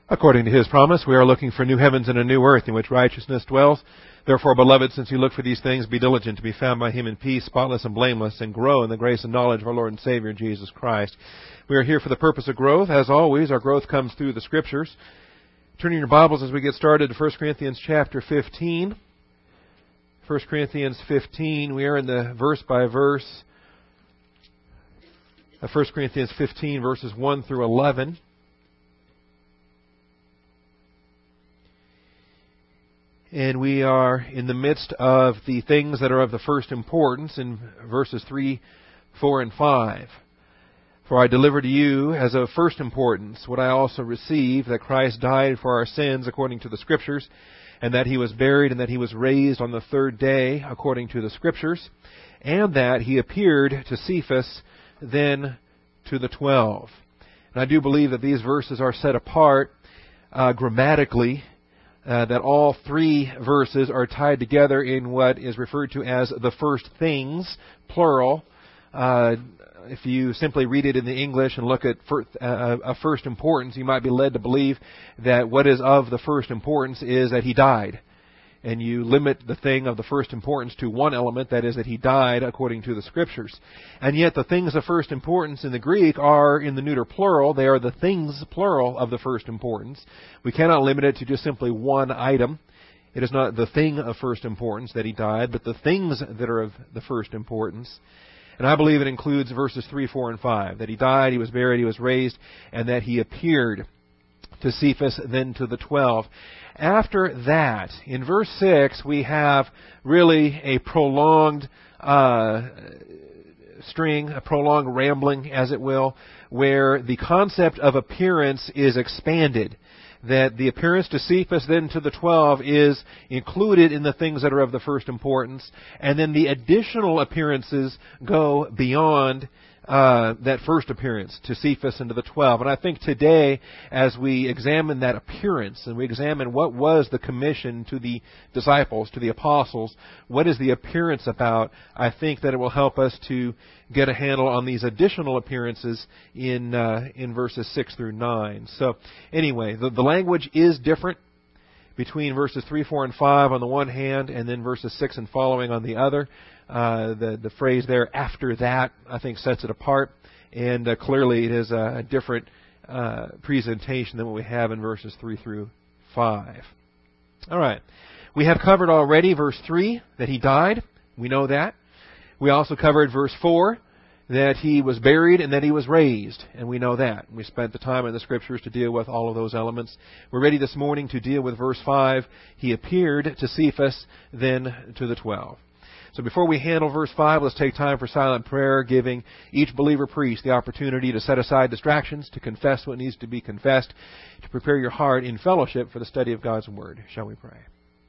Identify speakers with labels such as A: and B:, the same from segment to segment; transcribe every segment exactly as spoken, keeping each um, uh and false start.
A: According to His promise, we are looking for new heavens and a new earth in which righteousness dwells. Therefore, beloved, since you look for these things, be diligent to be found by Him in peace, spotless and blameless, and grow in the grace and knowledge of our Lord and Savior, Jesus Christ. We are here for the purpose of growth. As always, our growth comes through the Scriptures. Turning your Bibles as we get started to First Corinthians chapter fifteen. First Corinthians fifteen, we are in the verse by verse of First Corinthians fifteen, verses one through eleven. And we are in the midst of the things that are of the first importance in verses three, four, and five. For I deliver to you as of first importance what I also received, that Christ died for our sins according to the Scriptures, and that He was buried, and that He was raised on the third day according to the Scriptures, and that He appeared to Cephas, then to the twelve. And I do believe that these verses are set apart uh, grammatically, Uh, that all three verses are tied together in what is referred to as the first things, plural. Uh, if you simply read it in the English and look at first, uh, a first importance, you might be led to believe that what is of the first importance is that He died. And you limit the thing of the first importance to one element, that is that He died according to the Scriptures. And yet the things of first importance in the Greek are in the neuter plural. They are the things, plural, of the first importance. We cannot limit it to just simply one item. It is not the thing of first importance that He died, but the things that are of the first importance. And I believe it includes verses three, four, and five. That He died, He was buried, He was raised, and that He appeared to Cephas, then to the twelve. After that, in verse six, we have really a prolonged uh, string, a prolonged rambling, as it will, where the concept of appearance is expanded. That the appearance to Cephas, then to the twelve, is included in the things that are of the first importance, and then the additional appearances go beyond Uh, that first appearance to Cephas and to the twelve. And I think today, as we examine that appearance and we examine what was the commission to the disciples, to the apostles, what is the appearance about, I think that it will help us to get a handle on these additional appearances in uh, in verses six through nine. So anyway, the, the language is different between verses three, four, and five on the one hand, and then verses six and following on the other. Uh, the, the phrase there, after that, I think sets it apart. And uh, clearly it is a, a different uh, presentation than what we have in verses three through five. All right. We have covered already verse three, that He died. We know that. We also covered verse four, that He was buried and that He was raised. And we know that. We spent the time in the Scriptures to deal with all of those elements. We're ready this morning to deal with verse five. He appeared to Cephas, then to the twelve. So before we handle verse five, let's take time for silent prayer, giving each believer priest the opportunity to set aside distractions, to confess what needs to be confessed, to prepare your heart in fellowship for the study of God's Word. Shall we pray?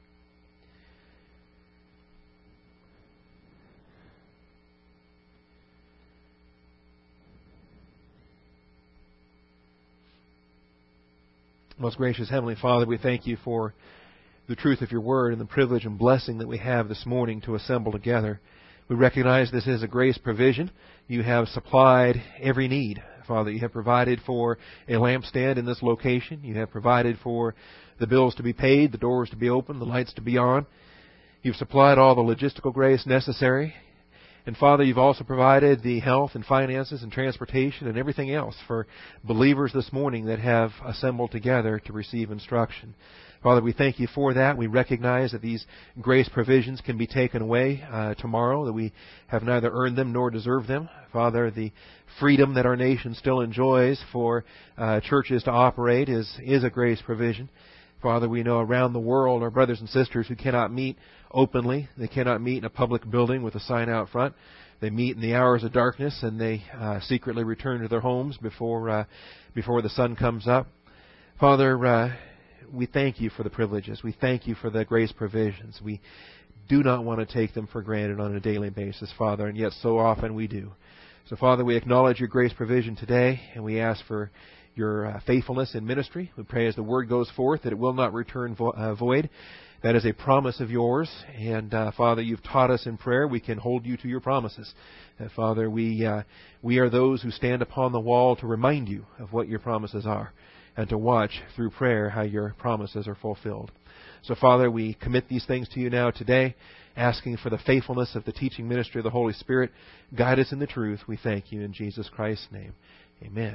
A: Most gracious Heavenly Father, we thank You for the truth of Your Word and the privilege and blessing that we have this morning to assemble together. We recognize this is a grace provision. You have supplied every need, Father. You have provided for a lampstand in this location. You have provided for the bills to be paid, the doors to be open, the lights to be on. You've supplied all the logistical grace necessary. And Father, You've also provided the health and finances and transportation and everything else for believers this morning that have assembled together to receive instruction. Father, we thank You for that. We recognize that these grace provisions can be taken away uh, tomorrow, that we have neither earned them nor deserved them. Father, the freedom that our nation still enjoys for uh, churches to operate is, is a grace provision. Father, we know around the world our brothers and sisters who cannot meet openly. They cannot meet in a public building with a sign out front. They meet in the hours of darkness, and they uh, secretly return to their homes before uh, before the sun comes up. Father, uh, we thank You for the privileges. We thank You for the grace provisions. We do not want to take them for granted on a daily basis, Father, and yet so often we do. So, Father, we acknowledge Your grace provision today, and we ask for your uh, faithfulness in ministry. We pray as the word goes forth that it will not return vo- uh, void. That is a promise of yours. And, uh, Father, you've taught us in prayer. We can hold you to your promises. Uh, Father, we uh, we are those who stand upon the wall to remind you of what your promises are and to watch through prayer how your promises are fulfilled. So, Father, we commit these things to you now today, asking for the faithfulness of the teaching ministry of the Holy Spirit. Guide us in the truth. We thank you in Jesus Christ's name. Amen.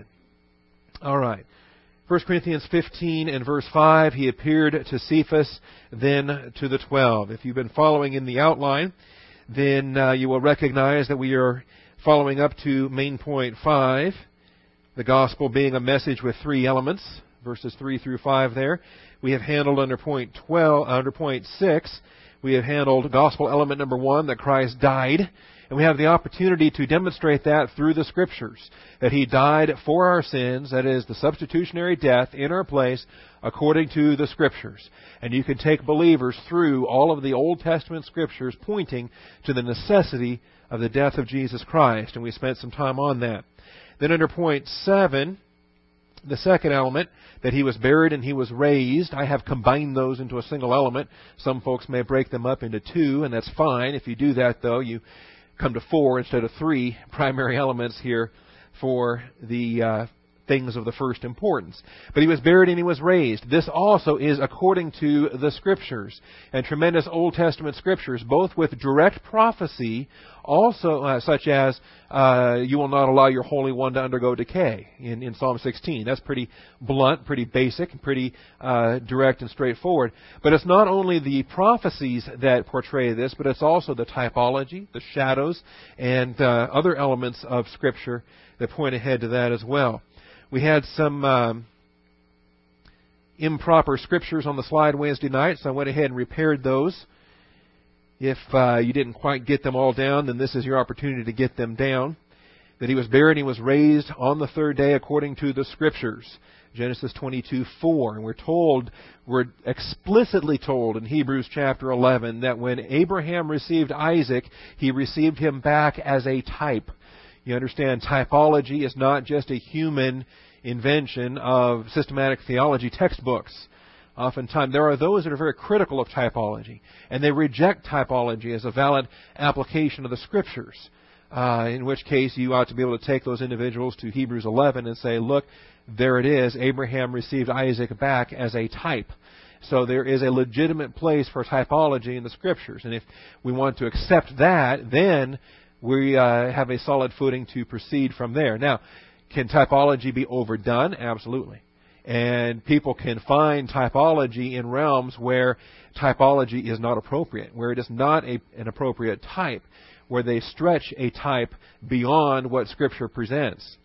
A: All right. First Corinthians fifteen and verse five, he appeared to Cephas, then to the twelve. If you've been following in the outline, then uh, you will recognize that we are following up to main point five, the gospel being a message with three elements, verses three through five there. We have handled under point twelve, under point six, we have handled gospel element number one, that Christ died. And we have the opportunity to demonstrate that through the Scriptures, that He died for our sins, that is, the substitutionary death in our place, according to the Scriptures. And you can take believers through all of the Old Testament Scriptures pointing to the necessity of the death of Jesus Christ, and we spent some time on that. Then under point seven, the second element, that He was buried and He was raised. I have combined those into a single element. Some folks may break them up into two, and that's fine. If you do that, though, you come to four instead of three primary elements here for the uh, things of the first importance. But He was buried and He was raised. This also is according to the Scriptures, and tremendous Old Testament Scriptures, both with direct prophecy, also uh, such as uh, you will not allow your Holy One to undergo decay in, in Psalm sixteen. That's pretty blunt, pretty basic, pretty uh, direct and straightforward. But it's not only the prophecies that portray this, but it's also the typology, the shadows, and uh, other elements of Scripture that point ahead to that as well. We had some um, improper scriptures on the slide Wednesday night, so I went ahead and repaired those. If uh, you didn't quite get them all down, then this is your opportunity to get them down. That He was buried and He was raised on the third day according to the Scriptures. Genesis twenty-two four. And we're told, we're explicitly told in Hebrews chapter eleven that when Abraham received Isaac, he received him back as a type. You understand, typology is not just a human invention of systematic theology textbooks. Oftentimes, there are those that are very critical of typology, and they reject typology as a valid application of the Scriptures, uh, in which case you ought to be able to take those individuals to Hebrews eleven and say, look, there it is, Abraham received Isaac back as a type. So there is a legitimate place for typology in the Scriptures, and if we want to accept that, then we uh, have a solid footing to proceed from there. Now, can typology be overdone? Absolutely. And people can find typology in realms where typology is not appropriate, where it is not a, an appropriate type, where they stretch a type beyond what Scripture presents.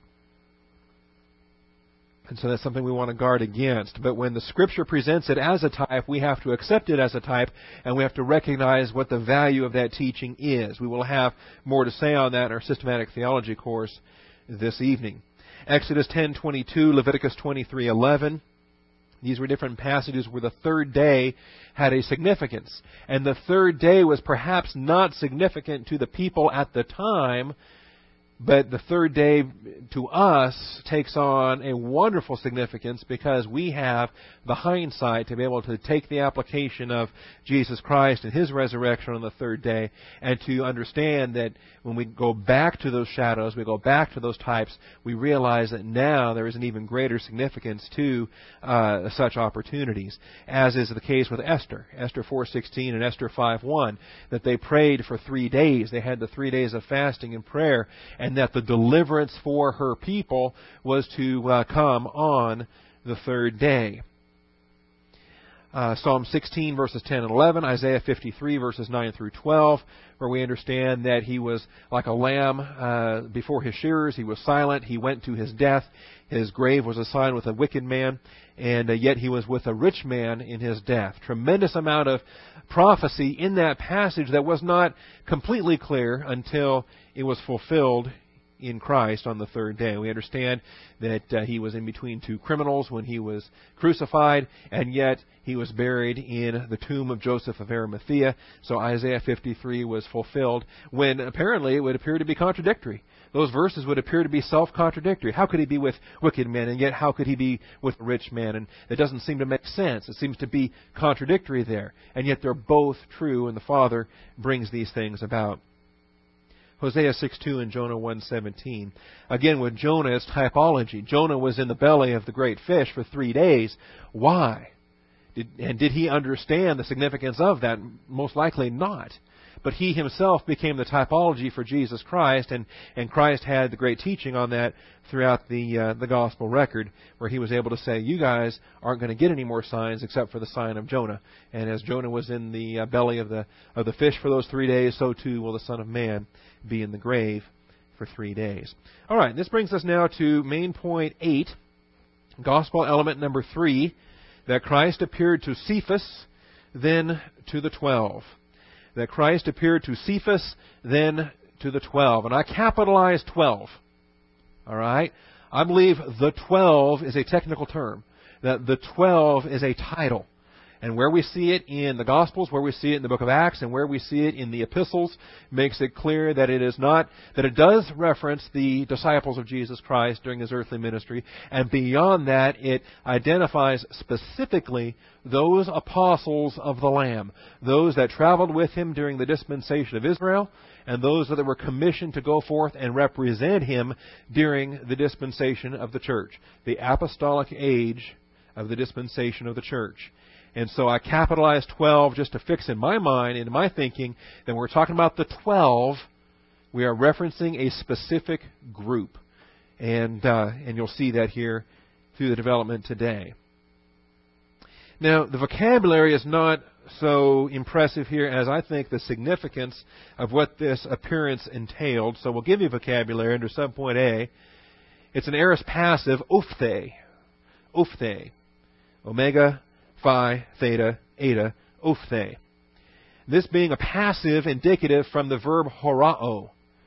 A: And so that's something we want to guard against. But when the Scripture presents it as a type, we have to accept it as a type, and we have to recognize what the value of that teaching is. We will have more to say on that in our systematic theology course this evening. Exodus ten twenty-two, Leviticus twenty-three eleven. These were different passages where the third day had a significance. And the third day was perhaps not significant to the people at the time, but the third day to us takes on a wonderful significance because we have the hindsight to be able to take the application of Jesus Christ and His resurrection on the third day and to understand that when we go back to those shadows, we go back to those types, we realize that now there is an even greater significance to uh, such opportunities, as is the case with Esther, Esther four sixteen and Esther five one, that they prayed for three days. They had the three days of fasting and prayer, and that the deliverance for her people was to uh, come on the third day. Uh, Psalm sixteen, verses ten and eleven, Isaiah fifty-three, verses nine through twelve, where we understand that he was like a lamb uh, before his shearers. He was silent. He went to his death. His grave was assigned with a wicked man, and uh, yet he was with a rich man in his death. Tremendous amount of prophecy in that passage that was not completely clear until it was fulfilled in Christ on the third day. We understand that uh, he was in between two criminals when he was crucified, and yet he was buried in the tomb of Joseph of Arimathea. So Isaiah fifty-three was fulfilled, when apparently it would appear to be contradictory. Those verses would appear to be self-contradictory. How could he be with wicked men, and yet how could he be with a rich man? And it doesn't seem to make sense. It seems to be contradictory there. And yet they're both true, and the Father brings these things about. Hosea six two and Jonah one seventeen. Again, with Jonah as typology. Jonah was in the belly of the great fish for three days. Why? Did, and did he understand the significance of that? Most likely not. But he himself became the typology for Jesus Christ, and, and Christ had the great teaching on that throughout the uh, the gospel record, where he was able to say, you guys aren't going to get any more signs except for the sign of Jonah. And as Jonah was in the uh, belly of the of the fish for those three days, so too will the Son of Man be in the grave for three days. All right, this brings us now to main point eight, gospel element number three, that Christ appeared to Cephas, then to the twelve. That Christ appeared to Cephas, then to the twelve. And I capitalized twelve. All right? I believe the twelve is a technical term. That the twelve is a title. And where we see it in the Gospels, where we see it in the book of Acts, and where we see it in the epistles, makes it clear that it is not, that it does reference the disciples of Jesus Christ during his earthly ministry. And beyond that, it identifies specifically those apostles of the Lamb, those that traveled with him during the dispensation of Israel, and those that were commissioned to go forth and represent him during the dispensation of the church, the apostolic age of the dispensation of the church. And so I capitalized twelve just to fix in my mind, in my thinking, that when we're talking about the twelve, we are referencing a specific group. And uh, and you'll see that here through the development today. Now, the vocabulary is not so impressive here as I think the significance of what this appearance entailed. So we'll give you vocabulary under subpoint A. It's an aorist passive, ophthe. Ophthe. Omega, phi, theta, eta, ophthe. This being a passive indicative from the verb horao.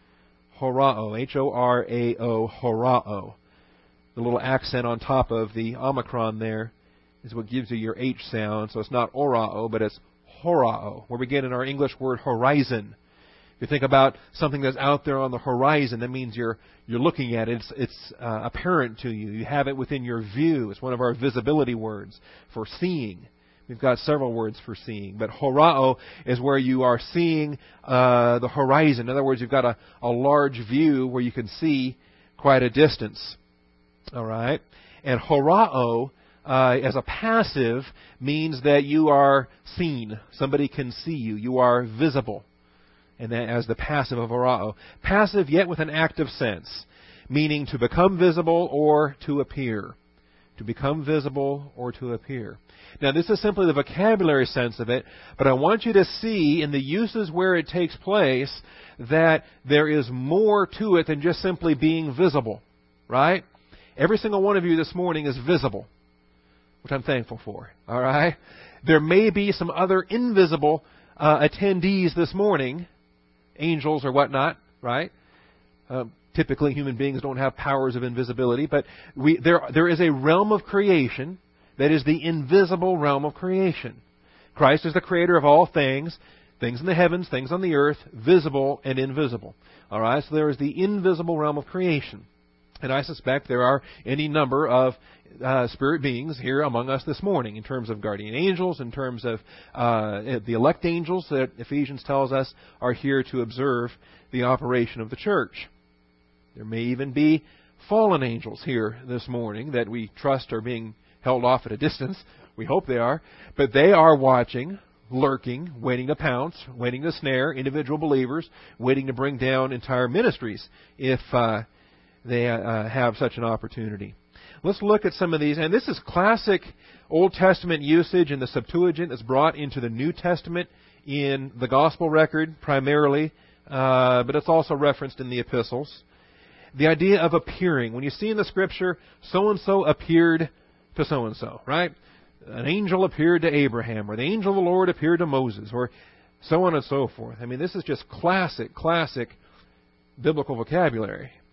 A: Horao, H O R A O, horao. The little accent on top of the omicron there is what gives you your H sound. So it's not orao, but it's horao, where we get in our English word horizon. If you think about something that's out there on the horizon, that means you're you're looking at it. It's, it's uh, apparent to you. You have it within your view. It's one of our visibility words for seeing. We've got several words for seeing. But horao is where you are seeing uh, the horizon. In other words, you've got a, a large view where you can see quite a distance. All right? And horao, uh, as a passive, means that you are seen. Somebody can see you. You are visible. And that as the passive of horao. Passive yet with an active sense, meaning to become visible or to appear. To become visible or to appear. Now, this is simply the vocabulary sense of it, but I want you to see in the uses where it takes place that there is more to it than just simply being visible. Right? Every single one of you this morning is visible, which I'm thankful for. All right? There may be some other invisible uh, attendees this morning, angels or whatnot, right? Uh, typically, human beings don't have powers of invisibility, but we, there there is a realm of creation that is the invisible realm of creation. Christ is the creator of all things, things in the heavens, things on the earth, visible and invisible. All right, so there is the invisible realm of creation. And I suspect there are any number of uh, spirit beings here among us this morning, in terms of guardian angels, in terms of uh, the elect angels that Ephesians tells us are here to observe the operation of the church. There may even be fallen angels here this morning that we trust are being held off at a distance. We hope they are. But they are watching, lurking, waiting to pounce, waiting to snare individual believers, waiting to bring down entire ministries if uh, they uh, have such an opportunity. Let's look at some of these. And this is classic Old Testament usage in the Septuagint that's brought into the New Testament in the Gospel record primarily, uh, but it's also referenced in the epistles. The idea of appearing. When you see in the Scripture, so-and-so appeared to so-and-so, right? An angel appeared to Abraham, or the angel of the Lord appeared to Moses, or so on and so forth. I mean, this is just classic, classic biblical vocabulary.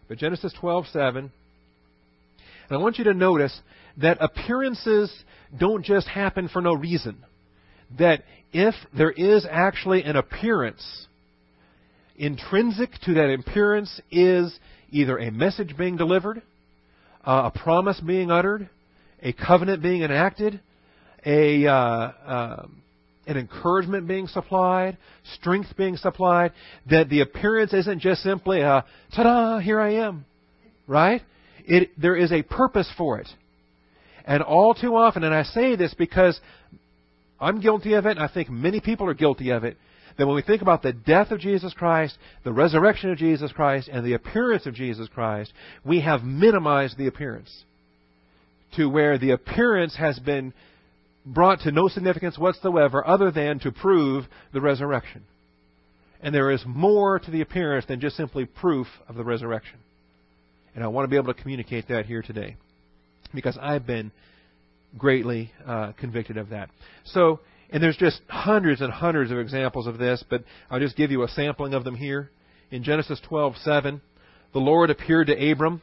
A: But Genesis twelve seven. And I want you to notice that appearances don't just happen for no reason. That if there is actually an appearance, intrinsic to that appearance is either a message being delivered, uh, a promise being uttered, a covenant being enacted, a uh, uh, an encouragement being supplied, strength being supplied, that the appearance isn't just simply a, ta-da, here I am, right? It, there is a purpose for it. And all too often, and I say this because I'm guilty of it, and I think many people are guilty of it, that when we think about the death of Jesus Christ, the resurrection of Jesus Christ, and the appearance of Jesus Christ, we have minimized the appearance to where the appearance has been brought to no significance whatsoever other than to prove the resurrection. And there is more to the appearance than just simply proof of the resurrection. And I want to be able to communicate that here today, because I've been greatly uh, convicted of that. So, and there's just hundreds and hundreds of examples of this, but I'll just give you a sampling of them here. In Genesis twelve seven, the Lord appeared to Abram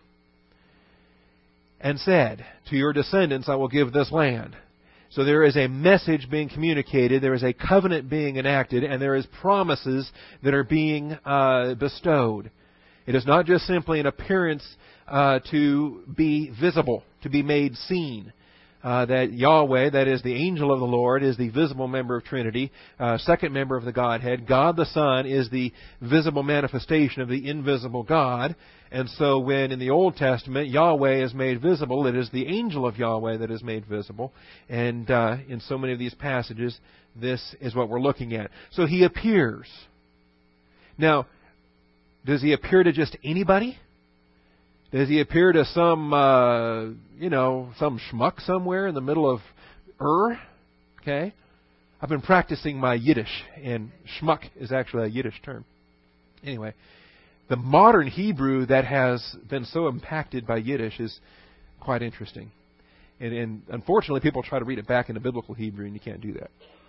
A: and said, "To your descendants I will give this land." So there is a message being communicated, there is a covenant being enacted, and there is promises that are being uh, bestowed. It is not just simply an appearance uh, to be visible, to be made seen. Uh, that Yahweh, that is the angel of the Lord, is the visible member of Trinity, uh, second member of the Godhead. God the Son is the visible manifestation of the invisible God. And so when in the Old Testament Yahweh is made visible, it is the angel of Yahweh that is made visible. And uh, in so many of these passages, this is what we're looking at. So He appears. Now, does He appear to just anybody? Does He appear to some, uh, you know, some schmuck somewhere in the middle of Ur? Okay. I've been practicing my Yiddish, and schmuck is actually a Yiddish term. Anyway, the modern Hebrew that has been so impacted by Yiddish is quite interesting. And, and unfortunately, people try to read it back into biblical Hebrew, and you can't do that.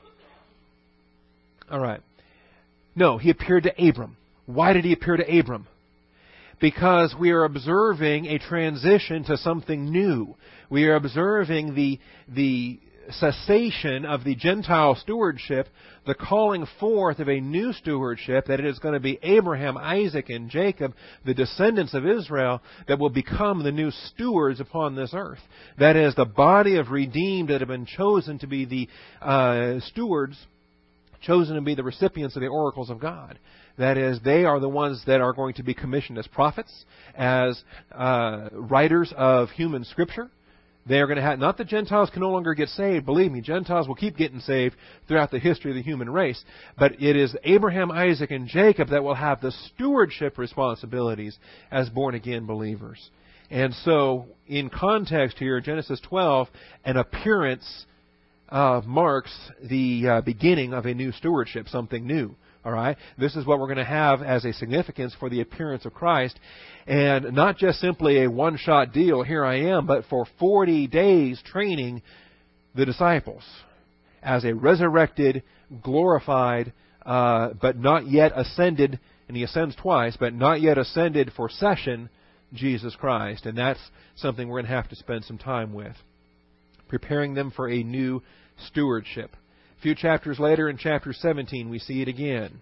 A: All right. No, He appeared to Abram. Why did He appear to Abram? Because we are observing a transition to something new. We are observing the the cessation of the Gentile stewardship, the calling forth of a new stewardship, that it is going to be Abraham, Isaac, and Jacob, the descendants of Israel, that will become the new stewards upon this earth. That is, the body of redeemed that have been chosen to be the uh, stewards, chosen to be the recipients of the oracles of God. That is, they are the ones that are going to be commissioned as prophets, as uh, writers of human scripture. They are going to have, not that Gentiles can no longer get saved. Believe me, Gentiles will keep getting saved throughout the history of the human race. But it is Abraham, Isaac, and Jacob that will have the stewardship responsibilities as born-again believers. And so, in context here, Genesis twelve, an appearance uh, marks the uh, beginning of a new stewardship, something new. All right, this is what we're going to have as a significance for the appearance of Christ, and not just simply a one-shot deal, here I am, but for forty days training the disciples as a resurrected, glorified, uh, but not yet ascended, and He ascends twice, but not yet ascended for session, Jesus Christ. And that's something we're going to have to spend some time with, preparing them for a new stewardship. A few chapters later, in chapter seventeen, we see it again.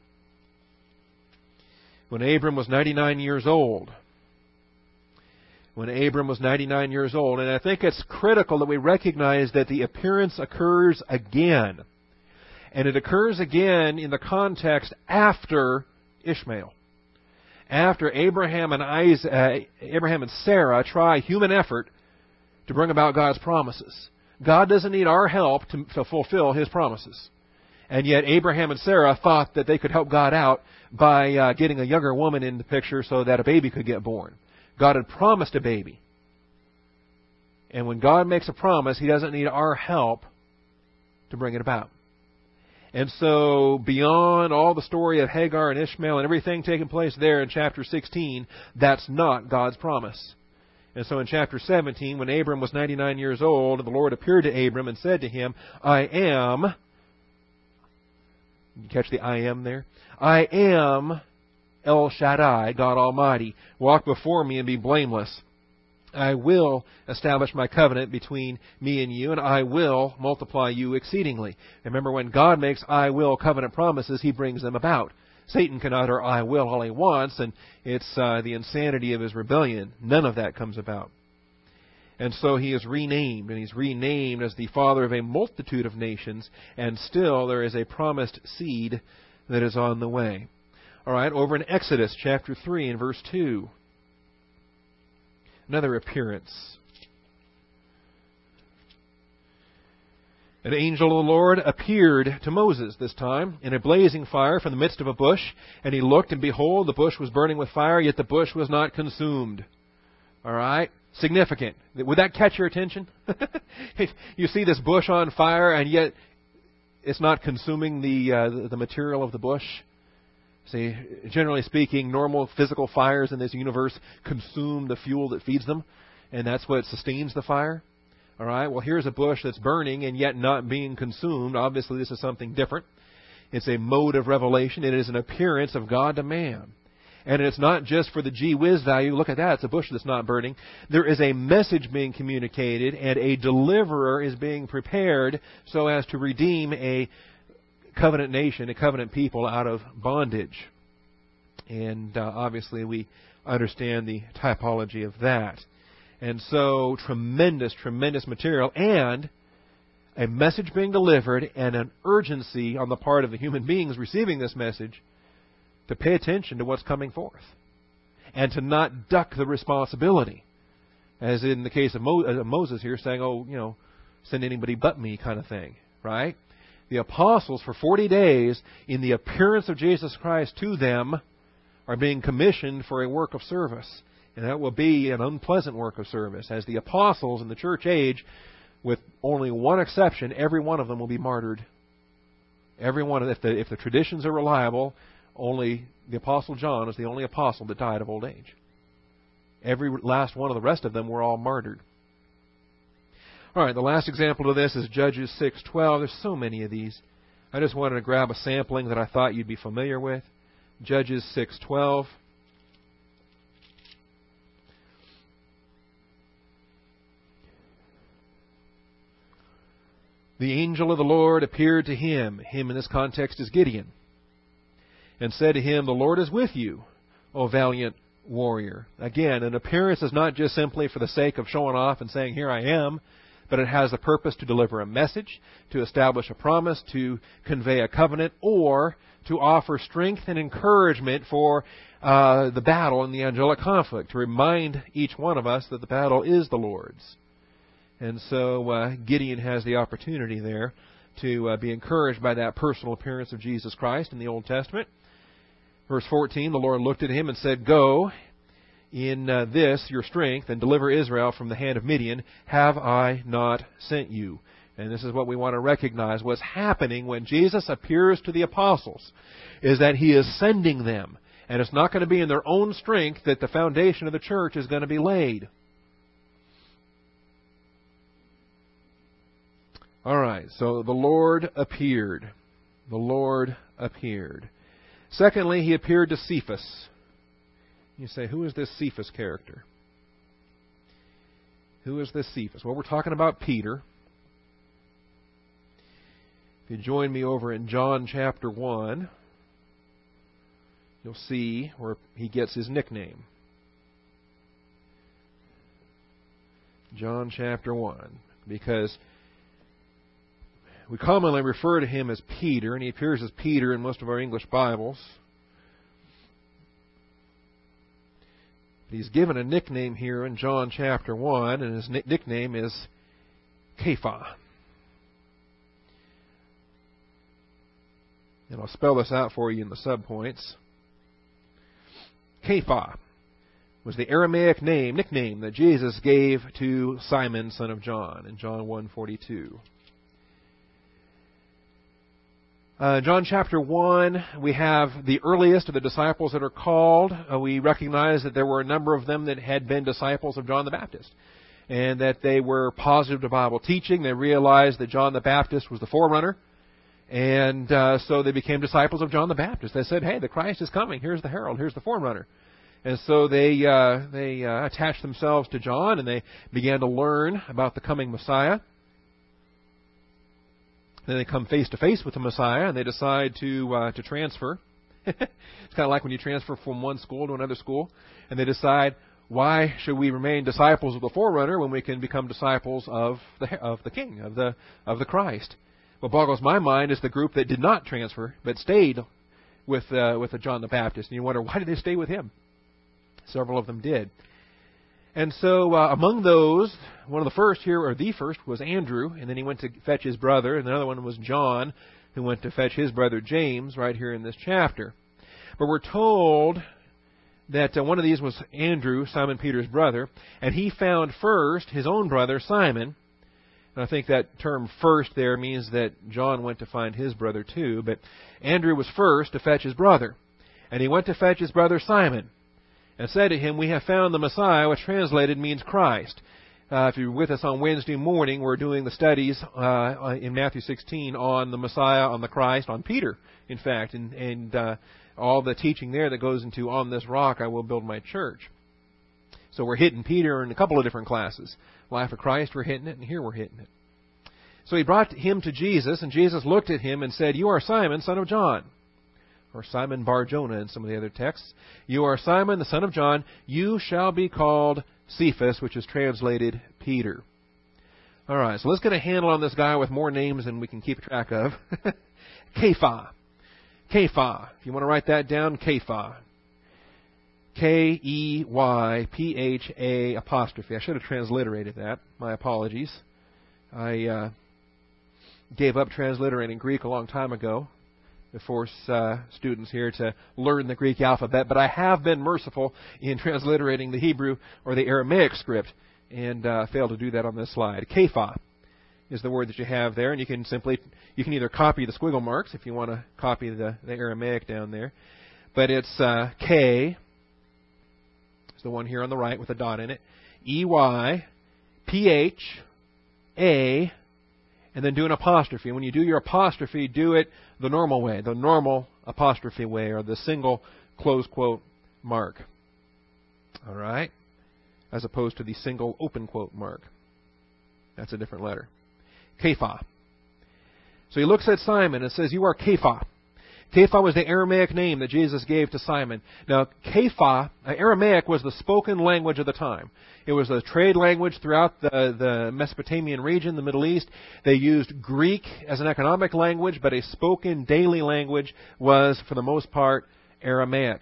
A: When Abram was ninety-nine years old. When Abram was ninety-nine years old. And I think it's critical that we recognize that the appearance occurs again. And it occurs again in the context after Ishmael. After Abraham and Isaac, uh, Abraham and Sarah try human effort to bring about God's promises. God doesn't need our help to, to fulfill His promises. And yet Abraham and Sarah thought that they could help God out by uh, getting a younger woman in the picture so that a baby could get born. God had promised a baby. And when God makes a promise, He doesn't need our help to bring it about. And so beyond all the story of Hagar and Ishmael and everything taking place there in chapter sixteen, that's not God's promise. And so in chapter seventeen, when Abram was ninety-nine years old, the Lord appeared to Abram and said to him, I am, you catch the I am there? I am El Shaddai, God Almighty. Walk before me and be blameless. I will establish my covenant between me and you, and I will multiply you exceedingly. Remember, when God makes I will covenant promises, He brings them about. Satan can utter I will all he wants, and it's uh, the insanity of his rebellion. None of that comes about. And so he is renamed, and he's renamed as the father of a multitude of nations, and still there is a promised seed that is on the way. All right, over in Exodus chapter three and verse two. Another appearance. An angel of the Lord appeared to Moses this time in a blazing fire from the midst of a bush. And he looked, and behold, the bush was burning with fire, yet the bush was not consumed. All right? Significant. Would that catch your attention? You see this bush on fire, and yet it's not consuming the uh, the material of the bush. See, generally speaking, normal physical fires in this universe consume the fuel that feeds them, and that's what sustains the fire. All right, well, here's a bush that's burning and yet not being consumed. Obviously, this is something different. It's a mode of revelation. It is an appearance of God to man. And it's not just for the gee whiz value. Look at that. It's a bush that's not burning. There is a message being communicated, and a deliverer is being prepared so as to redeem a covenant nation, a covenant people out of bondage. And uh, obviously we understand the typology of that. And so tremendous, tremendous material, and a message being delivered, and an urgency on the part of the human beings receiving this message to pay attention to what's coming forth and to not duck the responsibility. As in the case of Mo- uh, Moses here saying, oh, you know, send anybody but me kind of thing, right? The apostles, for forty days, in the appearance of Jesus Christ to them, are being commissioned for a work of service. And that will be an unpleasant work of service. As the apostles in the church age, with only one exception, every one of them will be martyred. Every one, if the, if the traditions are reliable, only the Apostle John is the only apostle that died of old age. Every last one of the rest of them were all martyred. All right, the last example of this is Judges six twelve. There's so many of these. I just wanted to grab a sampling that I thought you'd be familiar with. Judges six twelve. The angel of the Lord appeared to him. Him in this context is Gideon. And said to him, the Lord is with you, O valiant warrior. Again, an appearance is not just simply for the sake of showing off and saying, here I am, but it has the purpose to deliver a message, to establish a promise, to convey a covenant, or to offer strength and encouragement for uh, the battle and the angelic conflict, to remind each one of us that the battle is the Lord's. And so uh, Gideon has the opportunity there to uh, be encouraged by that personal appearance of Jesus Christ in the Old Testament. Verse fourteen, the Lord looked at him and said, go in uh, this your strength and deliver Israel from the hand of Midian. Have I not sent you? And this is what we want to recognize. What's happening when Jesus appears to the apostles is that He is sending them. And it's not going to be in their own strength that the foundation of the church is going to be laid. All right, so the Lord appeared. The Lord appeared. Secondly, He appeared to Cephas. You say, who is this Cephas character? Who is this Cephas? Well, we're talking about Peter. If you join me over in John chapter one, you'll see where he gets his nickname. John chapter one. Because we commonly refer to him as Peter, and he appears as Peter in most of our English Bibles. He's given a nickname here in John chapter one, and his nickname is Kepha. And I'll spell this out for you in the subpoints. Kepha was the Aramaic name, nickname that Jesus gave to Simon, son of John, in John one forty-two. Uh, John chapter one, we have the earliest of the disciples that are called. Uh, we recognize that there were a number of them that had been disciples of John the Baptist, and that they were positive to Bible teaching. They realized that John the Baptist was the forerunner, And uh, so they became disciples of John the Baptist. They said, hey, the Christ is coming. Here's the herald. Here's the forerunner. And so they uh, they uh, attached themselves to John, and they began to learn about the coming Messiah. Then they come face to face with the Messiah, and they decide to uh, to transfer. It's kind of like when you transfer from one school to another school, and they decide, why should we remain disciples of the forerunner when we can become disciples of the of the King, of the of the Christ? What boggles my mind is the group that did not transfer but stayed with uh, with the John the Baptist, and you wonder, why did they stay with him? Several of them did. And so uh, among those, one of the first here, or the first, was Andrew, and then he went to fetch his brother, and another one was John, who went to fetch his brother James, right here in this chapter. But we're told that uh, one of these was Andrew, Simon Peter's brother, and he found first his own brother Simon. And I think that term first there means that John went to find his brother too, but Andrew was first to fetch his brother. And he went to fetch his brother Simon, and said to him, we have found the Messiah, which translated means Christ. Uh, if you're with us on Wednesday morning, we're doing the studies uh, in Matthew sixteen on the Messiah, on the Christ, on Peter, in fact, and, and uh, all the teaching there that goes into on this rock I will build my church. So we're hitting Peter in a couple of different classes. Life of Christ, we're hitting it, and here we're hitting it. So he brought him to Jesus, and Jesus looked at him and said, you are Simon, son of John. Or Simon Bar-Jonah in some of the other texts. You are Simon, the son of John. You shall be called Cephas, which is translated Peter. All right, so let's get a handle on this guy with more names than we can keep track of. Kepha. Kepha. If you want to write that down, Kepha. K E Y P H A apostrophe. I should have transliterated that. My apologies. I uh, gave up transliterating Greek a long time ago to force uh, students here to learn the Greek alphabet, but I have been merciful in transliterating the Hebrew or the Aramaic script, and uh, failed to do that on this slide. Kepha is the word that you have there, and you can simply, you can either copy the squiggle marks if you want to copy the, the Aramaic down there, but it's uh, K, it's the one here on the right with a dot in it, E Y, P H, A, and then do an apostrophe. And when you do your apostrophe, do it the normal way, the normal apostrophe way, or the single close quote mark. All right? As opposed to the single open quote mark. That's a different letter. Kepha. So he looks at Simon and says, you are Kepha. Kepha was the Aramaic name that Jesus gave to Simon. Now, Kepha, Aramaic was the spoken language of the time. It was the trade language throughout the, the Mesopotamian region, the Middle East. They used Greek as an economic language, but a spoken daily language was, for the most part, Aramaic.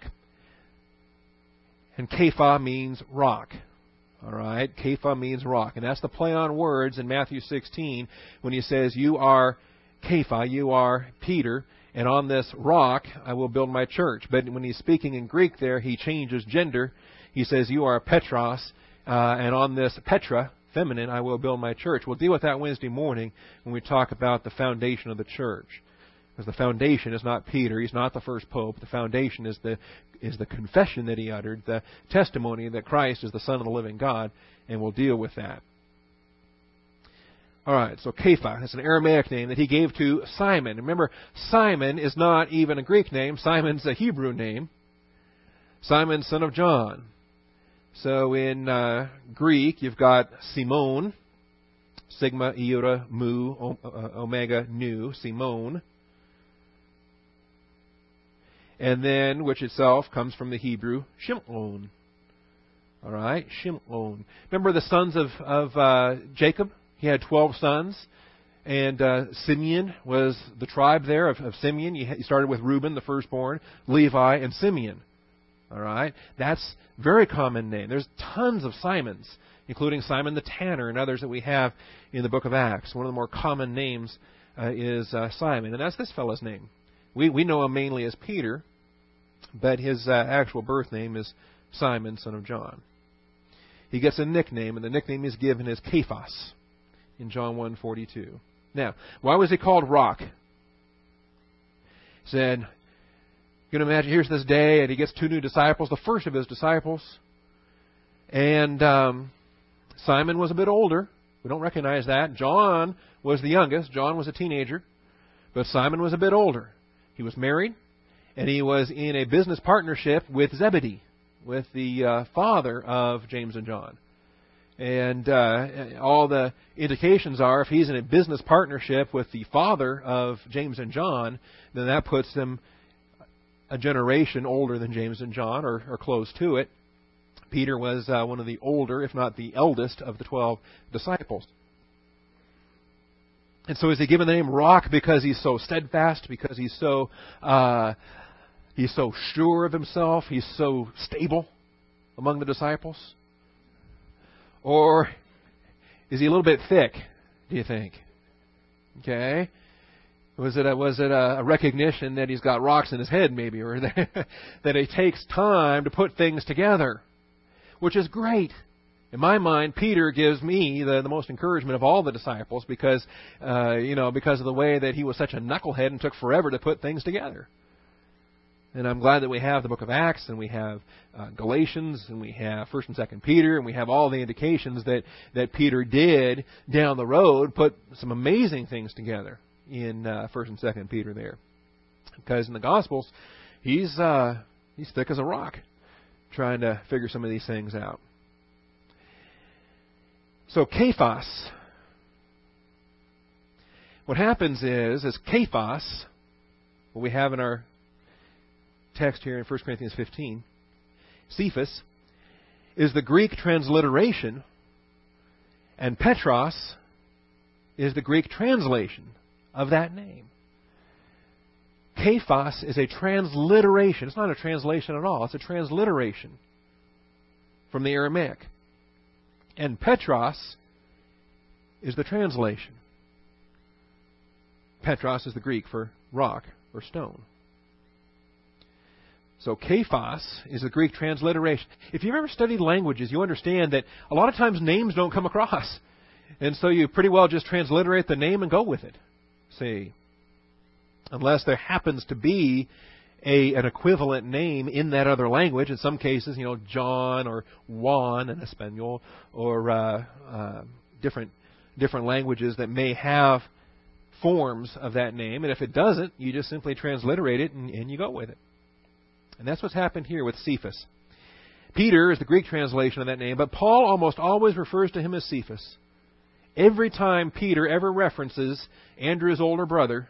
A: And Kepha means rock. All right? Kepha means rock. And that's the play on words in Matthew sixteen when he says, you are Kepha, you are Peter, and on this rock I will build my church. But when he's speaking in Greek there, he changes gender. He says, you are Petros, uh, and on this Petra, feminine, I will build my church. We'll deal with that Wednesday morning when we talk about the foundation of the church. Because the foundation is not Peter, he's not the first pope. The foundation is the is the confession that he uttered, the testimony that Christ is the Son of the living God, and we'll deal with that. All right, so Kepha, that's an Aramaic name that he gave to Simon. Remember, Simon is not even a Greek name. Simon's a Hebrew name. Simon, son of John. So in uh, Greek, you've got Simon, sigma, iota, mu, omega, nu, Simon. And then, which itself comes from the Hebrew, Shimon. All right, Shimon. Remember the sons of, of uh, Jacob? He had twelve sons, and uh, Simeon was the tribe there of, of Simeon. He started with Reuben, the firstborn, Levi, and Simeon. All right, that's a very common name. There's tons of Simons, including Simon the Tanner and others that we have in the book of Acts. One of the more common names uh, is uh, Simon, and that's this fellow's name. We we know him mainly as Peter, but his uh, actual birth name is Simon, son of John. He gets a nickname, and the nickname he's given is Cephas in John one forty-two. Now, why was he called Rock? He said, you can imagine, here's this day, and he gets two new disciples, the first of his disciples. And um, Simon was a bit older. We don't recognize that. John was the youngest. John was a teenager. But Simon was a bit older. He was married, and he was in a business partnership with Zebedee, with the uh, father of James and John. And uh, all the indications are, if he's in a business partnership with the father of James and John, then that puts him a generation older than James and John, or, or close to it. Peter was uh, one of the older, if not the eldest, of the twelve disciples. And so is he given the name Rock because he's so steadfast, because he's so uh, he's so sure of himself, he's so stable among the disciples? Or is he a little bit thick, do you think? Okay. Was it a, was it a recognition that he's got rocks in his head, maybe, or that, that it takes time to put things together, which is great. In my mind, Peter gives me the, the most encouragement of all the disciples because, uh, you know, because of the way that he was such a knucklehead and took forever to put things together. And I'm glad that we have the book of Acts, and we have uh, Galatians, and we have First and Second Peter, and we have all the indications that, that Peter did down the road put some amazing things together in uh, First and Second Peter there. Because in the Gospels, he's uh, he's thick as a rock, trying to figure some of these things out. So Cephas, what happens is, is Cephas, what we have in our text here in First Corinthians fifteen, Cephas, is the Greek transliteration, and Petros is the Greek translation of that name. Cephas is a transliteration. It's not a translation at all. It's a transliteration from the Aramaic. And Petros is the translation. Petros is the Greek for rock or stone. So Cephas is the Greek transliteration. If you've ever studied languages, you understand that a lot of times names don't come across. And so you pretty well just transliterate the name and go with it. See, unless there happens to be a an equivalent name in that other language. In some cases, you know, John or Juan in Espanol, or uh, uh, different different languages that may have forms of that name. And if it doesn't, you just simply transliterate it and, and you go with it. And that's what's happened here with Cephas. Peter is the Greek translation of that name, but Paul almost always refers to him as Cephas. Every time Peter ever references Andrew's older brother,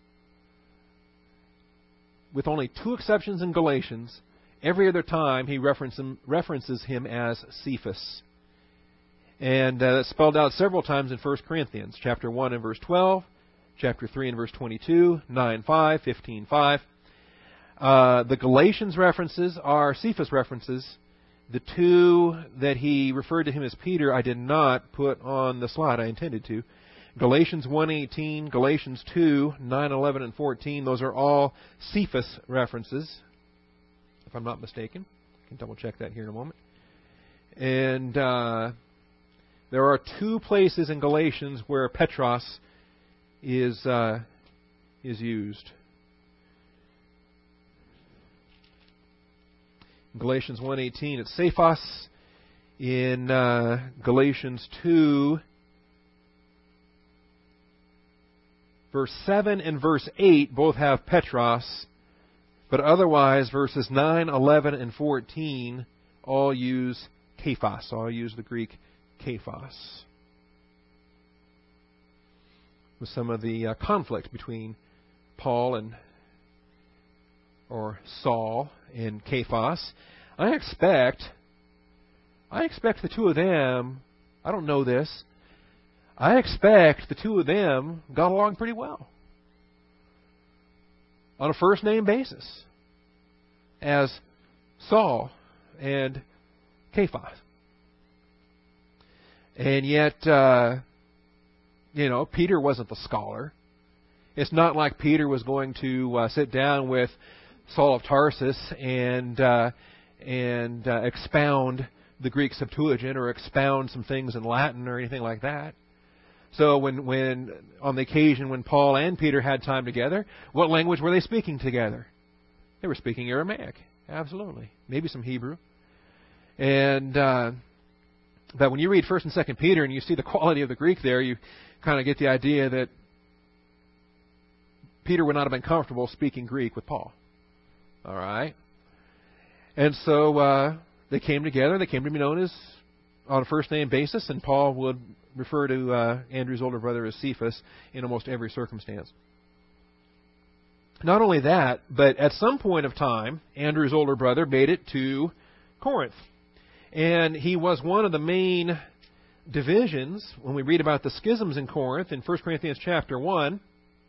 A: with only two exceptions in Galatians, every other time he references him as Cephas. And uh, that's spelled out several times in First Corinthians, chapter one and verse twelve, chapter three and verse twenty-two, nine five, fifteen five. Uh, the Galatians references are Cephas references. The two that he referred to him as Peter, I did not put on the slide. I intended to. Galatians one eighteen, Galatians two, nine, eleven, and fourteen. Those are all Cephas references, if I'm not mistaken. I can double check that here in a moment. And uh, there are two places in Galatians where Petros is uh, is used. In Galatians one eighteen, it's Cephas. In uh, Galatians two, verse seven and verse eight both have Petros, but otherwise verses nine, eleven, and fourteen all use Cephas, all use the Greek Cephas. With some of the uh, conflict between Paul and or Saul and Cephas, I expect, I expect the two of them, I don't know this, I expect the two of them got along pretty well. On a first name basis. As Saul and Cephas. And yet, uh, you know, Peter wasn't the scholar. It's not like Peter was going to uh, sit down with Saul of Tarsus and uh, and uh, expound the Greek Septuagint or expound some things in Latin or anything like that. So when, when on the occasion when Paul and Peter had time together, what language were they speaking together? They were speaking Aramaic, absolutely. Maybe some Hebrew. And uh, but when you read First and Second Peter and you see the quality of the Greek there, you kind of get the idea that Peter would not have been comfortable speaking Greek with Paul. All right? And so uh, they came together. They came to be known as on a first-name basis, and Paul would refer to uh, Andrew's older brother as Cephas in almost every circumstance. Not only that, but at some point of time, Andrew's older brother made it to Corinth. And he was one of the main divisions when we read about the schisms in Corinth in First Corinthians chapter one.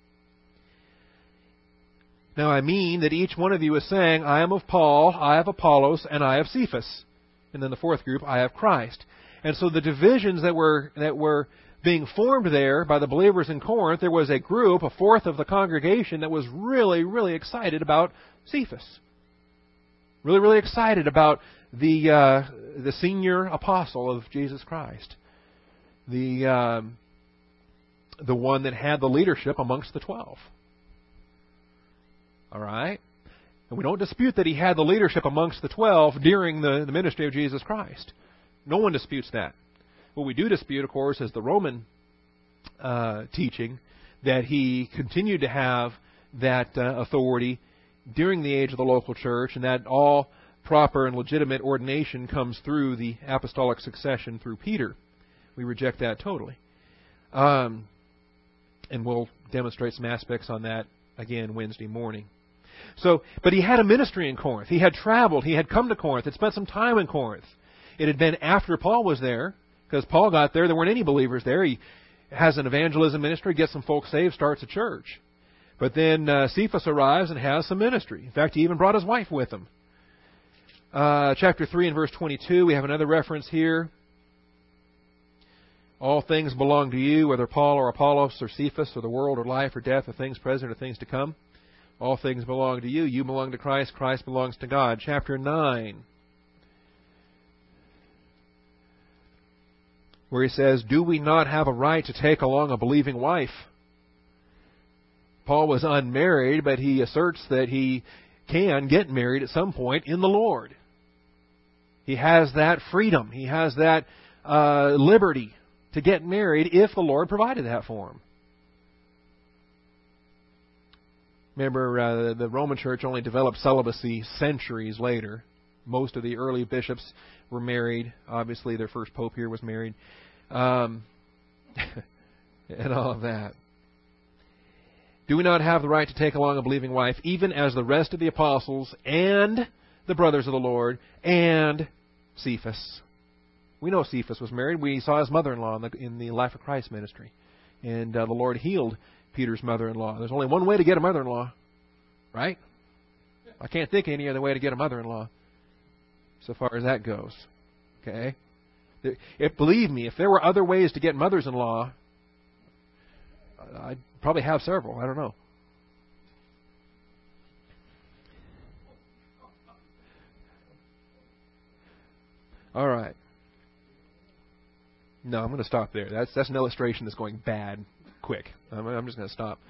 A: Now I mean that each one of you is saying, I am of Paul, I have Apollos, and I have Cephas. And then the fourth group, I have Christ. And so the divisions that were that were being formed there by the believers in Corinth, there was a group, a fourth of the congregation, that was really, really excited about Cephas. Really, really excited about the uh, the senior apostle of Jesus Christ. The um, the one that had the leadership amongst the twelve. All right? And we don't dispute that he had the leadership amongst the twelve during the, the ministry of Jesus Christ. No one disputes that. What we do dispute, of course, is the Roman uh, teaching that he continued to have that uh, authority during the age of the local church, and that all proper and legitimate ordination comes through the apostolic succession through Peter. We reject that totally. Um, and we'll demonstrate some aspects on that again Wednesday morning. So, but he had a ministry in Corinth. He had traveled. He had come to Corinth. Had spent some time in Corinth. It had been after Paul was there, because Paul got there. There weren't any believers there. He has an evangelism ministry, gets some folks saved, starts a church. But then uh, Cephas arrives and has some ministry. In fact, he even brought his wife with him. Uh, chapter three and verse twenty-two, we have another reference here. All things belong to you, whether Paul or Apollos or Cephas or the world or life or death or things present or things to come. All things belong to you. You belong to Christ. Christ belongs to God. Chapter nine, where he says, do we not have a right to take along a believing wife? Paul was unmarried, but he asserts that he can get married at some point in the Lord. He has that freedom. He has that uh, liberty to get married if the Lord provided that for him. Remember, uh, the Roman Church only developed celibacy centuries later. Most of the early bishops were married. Obviously, their first pope here was married. Um, and all of that. Do we not have the right to take along a believing wife, even as the rest of the apostles and the brothers of the Lord and Cephas? We know Cephas was married. We saw his mother-in-law in the, in the Life of Christ ministry. And uh, the Lord healed Peter's mother-in-law. There's only one way to get a mother-in-law, right? I can't think of any other way to get a mother-in-law, so far as that goes. Okay? If, believe me, if there were other ways to get mothers-in-law, I'd probably have several. I don't know. All right. No, I'm going to stop there. That's that's an illustration that's going bad quick. I'm, I'm just going to stop.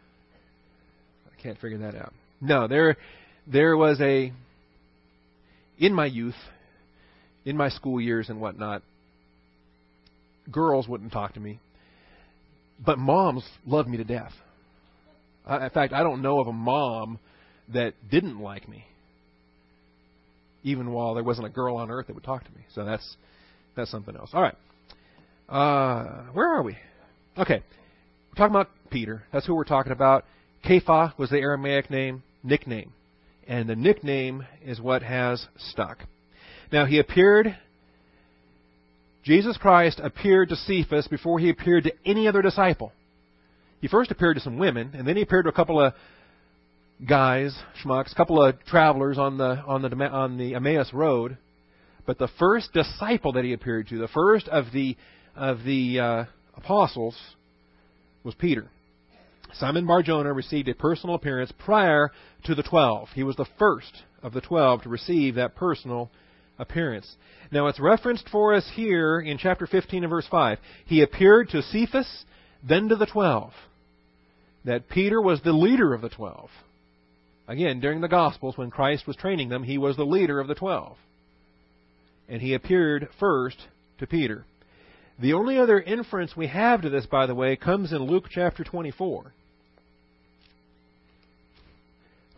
A: I can't figure that out. No, there, there was a, in my youth, in my school years and whatnot, girls wouldn't talk to me, but moms loved me to death. I, in fact, I don't know of a mom that didn't like me, even while there wasn't a girl on earth that would talk to me. So that's that's something else. All right. Uh, where are we? Okay. We're talking about Peter. That's who we're talking about. Kepha was the Aramaic name, nickname. And the nickname is what has stuck. Now, he appeared, Jesus Christ appeared to Cephas before he appeared to any other disciple. He first appeared to some women, and then he appeared to a couple of guys, schmucks, a couple of travelers on the on the on the Emmaus Road. But the first disciple that he appeared to, the first of the of the uh, apostles, was Peter. Simon Bar-Jonah received a personal appearance prior to the twelve. He was the first of the twelve to receive that personal appearance. Now, it's referenced for us here in chapter fifteen and verse five. He appeared to Cephas, then to the twelve. That Peter was the leader of the twelve. Again, during the Gospels, when Christ was training them, he was the leader of the twelve. And he appeared first to Peter. The only other inference we have to this, by the way, comes in Luke chapter twenty-four.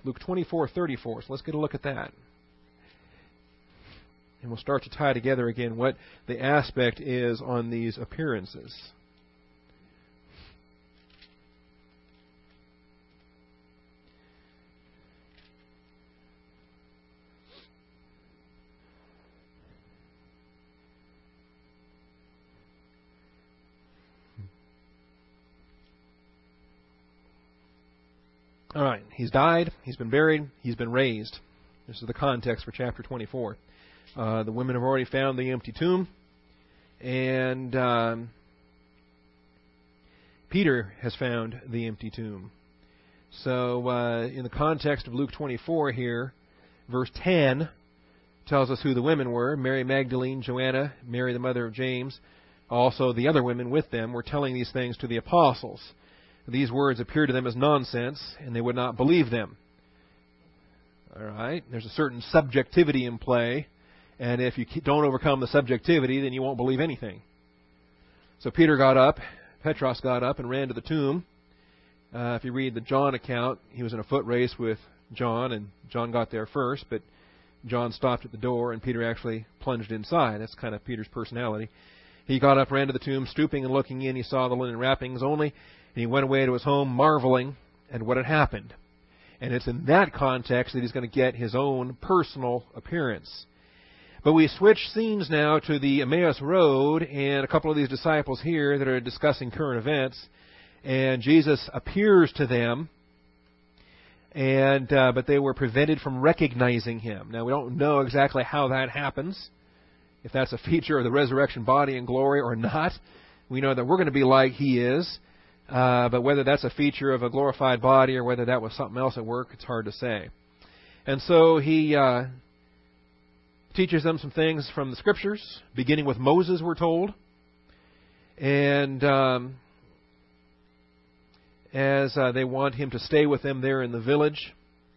A: Luke twenty-four thirty-four. So let's get a look at that. And we'll start to tie together again what the aspect is on these appearances. All right, he's died, he's been buried, he's been raised. This is the context for chapter twenty-four. Uh, the women have already found the empty tomb, and um, Peter has found the empty tomb. So uh, in the context of Luke twenty-four here, verse ten tells us who the women were. Mary Magdalene, Joanna, Mary the mother of James, also the other women with them were telling these things to the apostles. These words appeared to them as nonsense, and they would not believe them. All right? There's a certain subjectivity in play, and if you don't overcome the subjectivity, then you won't believe anything. So Peter got up, Petros got up and ran to the tomb. Uh, if you read the John account, he was in a foot race with John, and John got there first, but John stopped at the door, and Peter actually plunged inside. That's kind of Peter's personality. He got up, ran to the tomb, stooping and looking in. He saw the linen wrappings only, and he went away to his home marveling at what had happened. And it's in that context that he's going to get his own personal appearance. But we switch scenes now to the Emmaus Road and a couple of these disciples here that are discussing current events. And Jesus appears to them, and uh, but they were prevented from recognizing him. Now, we don't know exactly how that happens, if that's a feature of the resurrection body and glory or not. We know that we're going to be like he is. Uh, but whether that's a feature of a glorified body or whether that was something else at work, it's hard to say. And so he uh, teaches them some things from the Scriptures, beginning with Moses, we're told. And um, as uh, they want him to stay with them there in the village.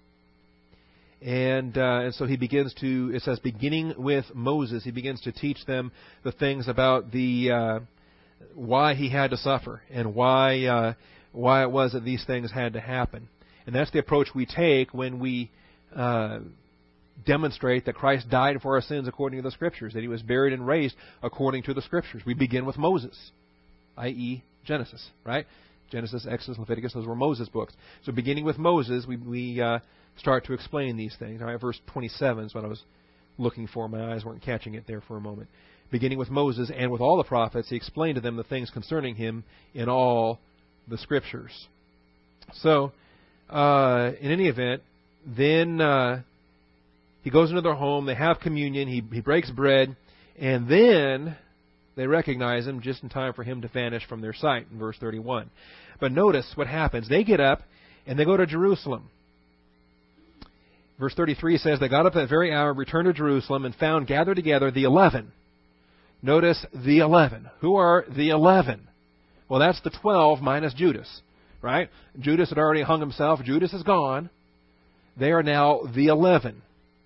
A: And, uh, and so he begins to, it says, beginning with Moses, he begins to teach them the things about the... Uh, why he had to suffer and why uh, why it was that these things had to happen. And that's the approach we take when we uh, demonstrate that Christ died for our sins according to the Scriptures, that he was buried and raised according to the Scriptures. We begin with Moses, that is. Genesis, right? Genesis, Exodus, Leviticus, those were Moses' books. So beginning with Moses, we, we uh, start to explain these things. All right, verse twenty-seven is what I was looking for. My eyes weren't catching it there for a moment. Beginning with Moses and with all the prophets, he explained to them the things concerning him in all the Scriptures. So, uh, in any event, then uh, he goes into their home, they have communion, he, he breaks bread, and then they recognize him just in time for him to vanish from their sight in verse thirty-one. But notice what happens. They get up and they go to Jerusalem. Verse thirty-three says, they got up that very hour, returned to Jerusalem, and found gathered together the eleven. Notice the eleven. Who are the eleven? Well, that's the twelve minus Judas, right? Judas had already hung himself. Judas is gone. They are now the eleven.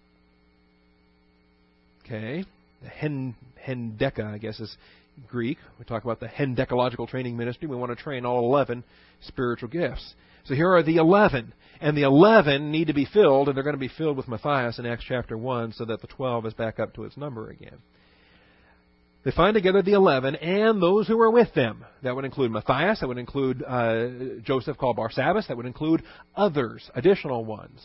A: Okay. The hen, Hendeca, I guess, is Greek. We talk about the Hendecological Training Ministry. We want to train all eleven spiritual gifts. So here are the eleven. And the eleven need to be filled, and they're going to be filled with Matthias in Acts chapter one so that the twelve is back up to its number again. They find together the eleven and those who are with them. That would include Matthias. That would include uh, Joseph called Barsabbas. That would include others, additional ones.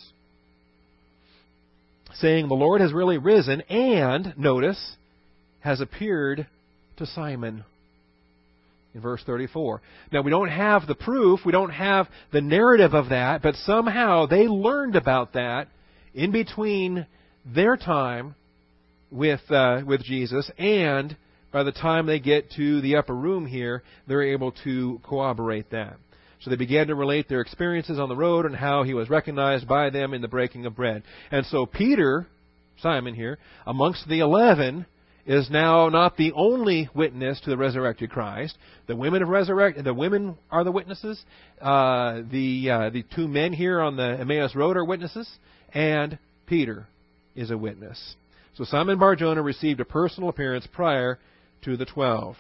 A: Saying the Lord has really risen and, notice, has appeared to Simon. In verse thirty-four. Now, we don't have the proof. We don't have the narrative of that. But somehow they learned about that in between their time with uh, with Jesus, and by the time they get to the upper room here, they're able to corroborate that. So they began to relate their experiences on the road and how he was recognized by them in the breaking of bread. And so Peter, Simon here, amongst the eleven, is now not the only witness to the resurrected Christ. The women have resurrected. The women are the witnesses. Uh, the uh, the two men here on the Emmaus Road are witnesses, and Peter is a witness. So Simon Bar-Jonah received a personal appearance prior to the twelve.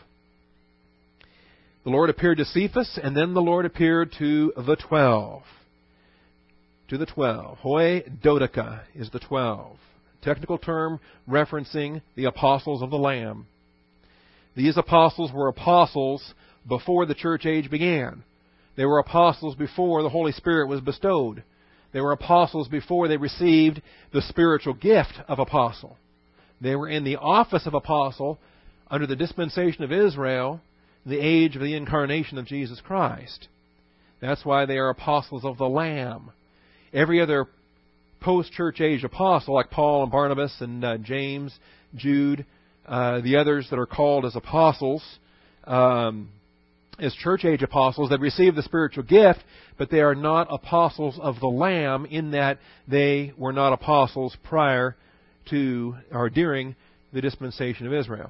A: The Lord appeared to Cephas, and then the Lord appeared to the twelve. to the twelve. Hoi Dodeka is the twelve. Technical term referencing the apostles of the Lamb. These apostles were apostles before the church age began. They were apostles before the Holy Spirit was bestowed. They were apostles before they received the spiritual gift of apostle. They were in the office of apostle under the dispensation of Israel, the age of the incarnation of Jesus Christ. That's why they are apostles of the Lamb. Every other post-church age apostle, like Paul and Barnabas and uh, James, Jude, uh, the others that are called as apostles, um, as church age apostles, that receive the spiritual gift, but they are not apostles of the Lamb in that they were not apostles prior to or during the dispensation of Israel.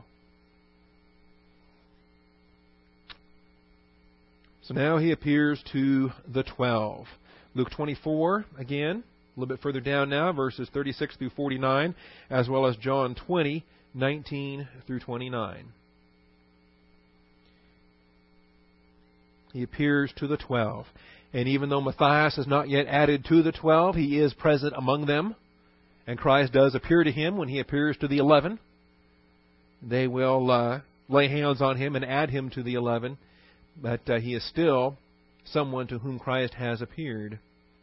A: So now he appears to the twelve. Luke twenty-four, again, a little bit further down now, verses thirty-six through forty-nine, as well as John twenty, nineteen through twenty-nine. He appears to the twelve. And even though Matthias is not yet added to the twelve, he is present among them. And Christ does appear to him when he appears to the eleven. They will uh, lay hands on him and add him to the eleven. But uh, he is still someone to whom Christ has appeared.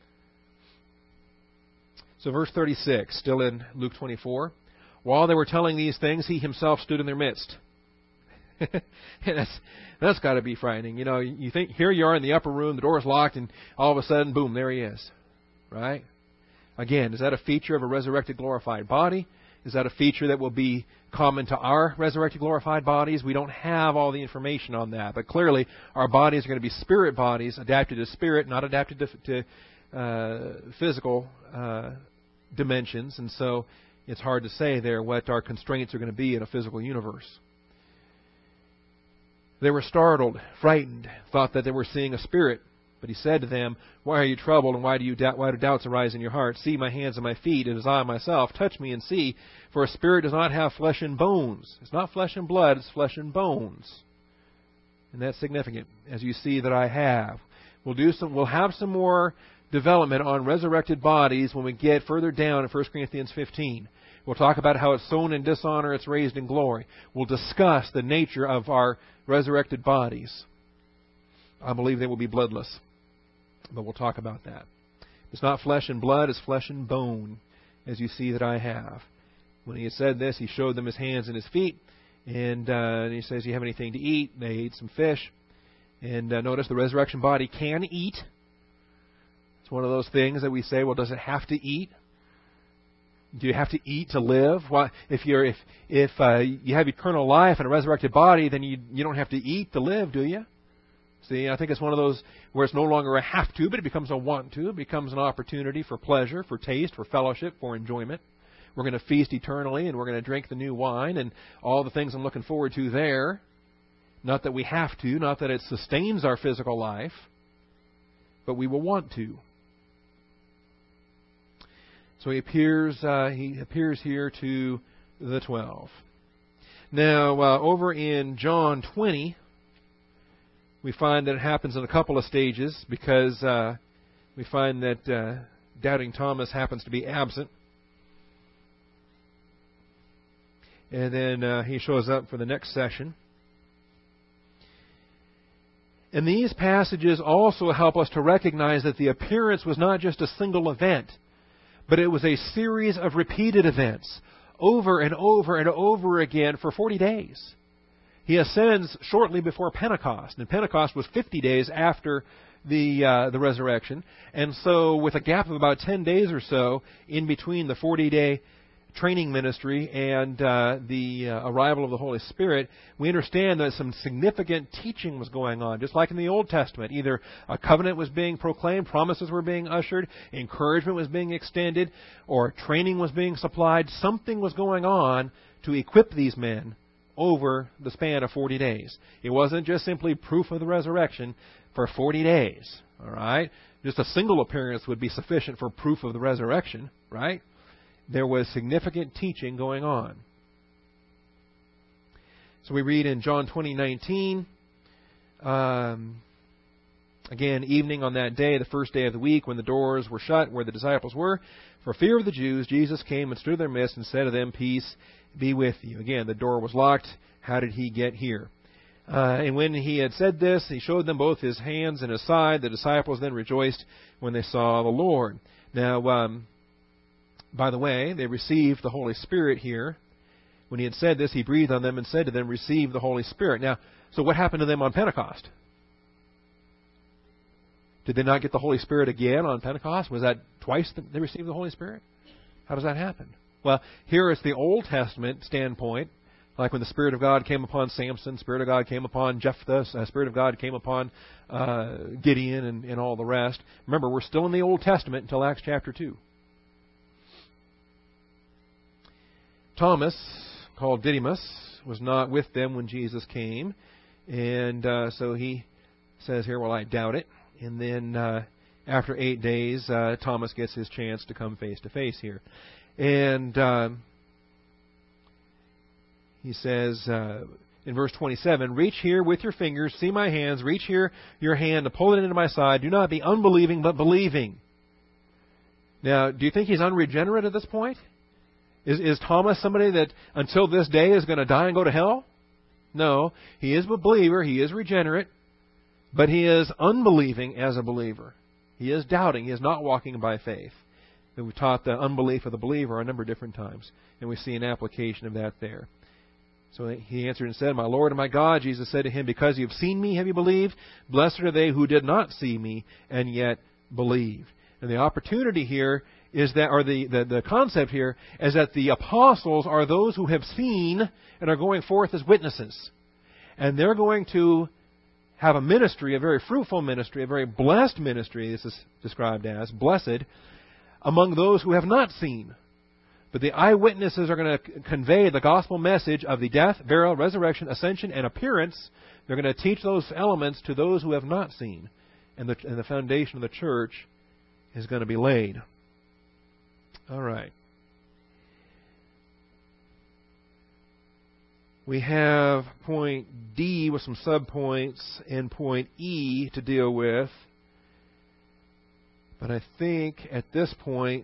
A: So verse thirty-six, still in Luke twenty-four. While they were telling these things, he himself stood in their midst. that's that's got to be frightening. You know, you think, here you are in the upper room, the door is locked, and all of a sudden, boom, there he is. Right? Again, is that a feature of a resurrected, glorified body? Is that a feature that will be common to our resurrected, glorified bodies? We don't have all the information on that. But clearly, our bodies are going to be spirit bodies, adapted to spirit, not adapted to, to uh, physical uh, dimensions. And so it's hard to say there what our constraints are going to be in a physical universe. They were startled, frightened, thought that they were seeing a spirit. But he said to them, "Why are you troubled, and why do you doubt, why do doubts arise in your hearts? See my hands and my feet, it is I myself. Touch me and see, for a spirit does not have flesh and bones." It's not flesh and blood, it's flesh and bones. And that's significant, as you see that I have. We'll do some. We'll have some more development on resurrected bodies when we get further down in First Corinthians fifteen. We'll talk about how it's sown in dishonor, it's raised in glory. We'll discuss the nature of our resurrected bodies. I believe they will be bloodless. But we'll talk about that. It's not flesh and blood, it's flesh and bone, as you see that I have. When he had said this, he showed them his hands and his feet. And, uh, and he says, "You have anything to eat?" They ate some fish. And uh, notice the resurrection body can eat. It's one of those things that we say, well, does it have to eat? Do you have to eat to live? Why, if you're if if uh, you have eternal life and a resurrected body, then you you don't have to eat to live, do you? See, I think it's one of those where it's no longer a have to, but it becomes a want to. It becomes an opportunity for pleasure, for taste, for fellowship, for enjoyment. We're going to feast eternally, and we're going to drink the new wine, and all the things I'm looking forward to there. Not that we have to, not that it sustains our physical life, but we will want to. So he appears. Uh, he appears here to the twelve. Now, uh, over in John twenty. We find that it happens in a couple of stages because uh, we find that uh, doubting Thomas happens to be absent. And then uh, he shows up for the next session. And these passages also help us to recognize that the appearance was not just a single event, but it was a series of repeated events over and over and over again for forty days. He ascends shortly before Pentecost, and Pentecost was fifty days after the uh, the resurrection. And so with a gap of about ten days or so in between the forty-day training ministry and uh, the uh, arrival of the Holy Spirit, we understand that some significant teaching was going on, just like in the Old Testament. Either a covenant was being proclaimed, promises were being ushered, encouragement was being extended, or training was being supplied. Something was going on to equip these men over the span of forty days. It wasn't just simply proof of the resurrection for forty days. All right? Just a single appearance would be sufficient for proof of the resurrection, right? There was significant teaching going on. So we read in John twenty nineteen, um, Again, evening on that day, the first day of the week, when the doors were shut where the disciples were, for fear of the Jews, Jesus came and stood in their midst and said to them, "Peace be with you." Again, the door was locked. How did he get here? Uh, and when he had said this, he showed them both his hands and his side. The disciples then rejoiced when they saw the Lord. Now, um, by the way, they received the Holy Spirit here. When he had said this, he breathed on them and said to them, "Receive the Holy Spirit." Now, so what happened to them on Pentecost? Did they not get the Holy Spirit again on Pentecost? Was that twice that they received the Holy Spirit? How does that happen? Well, here is the Old Testament standpoint. Like when the Spirit of God came upon Samson, Spirit of God came upon Jephthah, uh, Spirit of God came upon uh, Gideon and, and all the rest. Remember, we're still in the Old Testament until Acts chapter two. Thomas, called Didymus, was not with them when Jesus came. And uh, so he says here, well, I doubt it. And then uh, after eight days, uh, Thomas gets his chance to come face to face here. And uh, he says uh, in verse twenty-seven, "Reach here with your fingers, see my hands, reach here your hand to pull it into my side. Do not be unbelieving, but believing." Now, do you think he's unregenerate at this point? Is, is Thomas somebody that until this day is going to die and go to hell? No, he is a believer, he is regenerate. But he is unbelieving as a believer. He is doubting. He is not walking by faith. And we've taught the unbelief of the believer a number of different times. And we see an application of that there. So he answered and said, "My Lord and my God," Jesus said to him, "because you have seen me, have you believed? Blessed are they who did not see me and yet believed." And the opportunity here is that, or the, the, the concept here, is that the apostles are those who have seen and are going forth as witnesses. And they're going to have a ministry, a very fruitful ministry, a very blessed ministry, this is described as, blessed, among those who have not seen. But the eyewitnesses are going to convey the gospel message of the death, burial, resurrection, ascension, and appearance. They're going to teach those elements to those who have not seen. And the, and the foundation of the church is going to be laid. All right. We have point D with some subpoints and point E to deal with. But I think at this point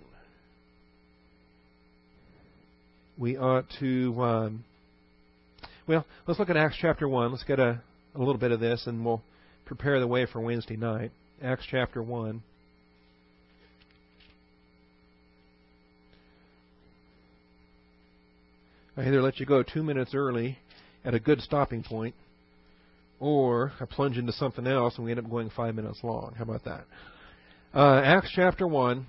A: we ought to, um, well, let's look at Acts chapter one. Let's get a, a little bit of this and we'll prepare the way for Wednesday night. Acts chapter one. I either let you go two minutes early at a good stopping point, or I plunge into something else and we end up going five minutes long. How about that? Uh, Acts chapter one.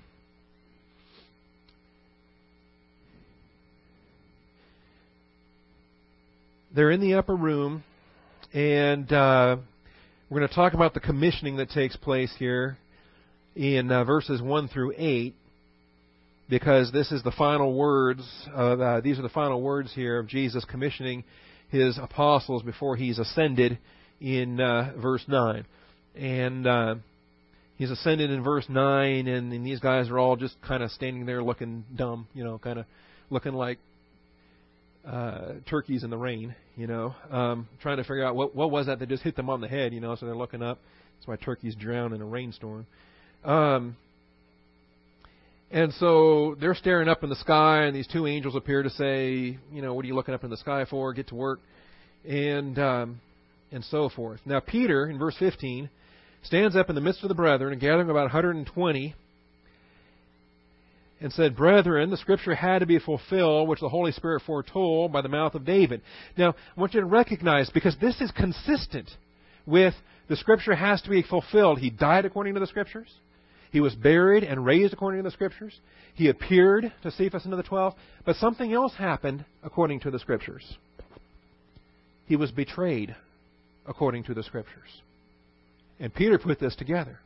A: They're in the upper room, and uh, we're going to talk about the commissioning that takes place here in uh, verses one through eight. Because this is the final words, of, uh, these are the final words here of Jesus commissioning his apostles before he's ascended in uh, verse nine. And uh, he's ascended in verse nine, and, and these guys are all just kind of standing there looking dumb, you know, kind of looking like uh, turkeys in the rain, you know, um, trying to figure out what, what was that that just hit them on the head, you know, so they're looking up. That's why turkeys drown in a rainstorm. Um And so they're staring up in the sky, and these two angels appear to say, you know, what are you looking up in the sky for? Get to work, and um, and so forth. Now Peter, in verse fifteen, stands up in the midst of the brethren, and gathering about one hundred twenty, and said, "Brethren, the Scripture had to be fulfilled, which the Holy Spirit foretold by the mouth of David." Now, I want you to recognize, because this is consistent with the Scripture has to be fulfilled. He died according to the Scriptures. He was buried and raised according to the Scriptures. He appeared to Cephas and to the twelve. But something else happened according to the Scriptures. He was betrayed according to the Scriptures. And Peter put this together.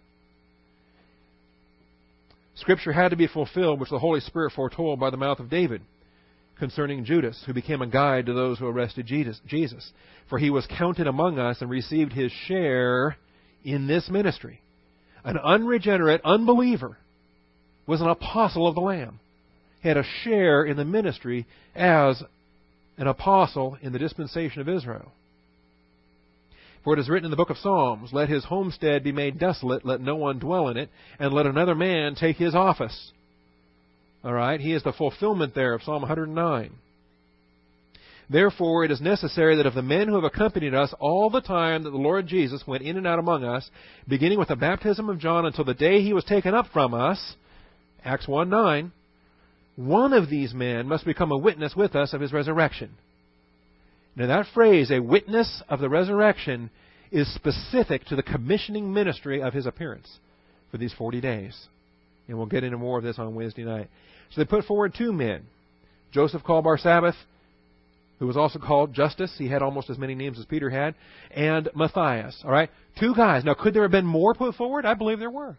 A: Scripture had to be fulfilled, which the Holy Spirit foretold by the mouth of David, concerning Judas, who became a guide to those who arrested Jesus. For he was counted among us and received his share in this ministry. An unregenerate unbeliever was an apostle of the Lamb. He had a share in the ministry as an apostle in the dispensation of Israel. For it is written in the book of Psalms, let his homestead be made desolate, let no one dwell in it, and let another man take his office. All right, he is the fulfillment there of Psalm one hundred nine. Therefore, it is necessary that of the men who have accompanied us all the time that the Lord Jesus went in and out among us, beginning with the baptism of John until the day he was taken up from us, Acts one nine, one of these men must become a witness with us of his resurrection. Now that phrase, a witness of the resurrection, is specific to the commissioning ministry of his appearance for these forty days. And we'll get into more of this on Wednesday night. So they put forward two men. Joseph called Barsabbath, who was also called Justus. He had almost as many names as Peter had. And Matthias. All right? Two guys. Now, could there have been more put forward? I believe there were.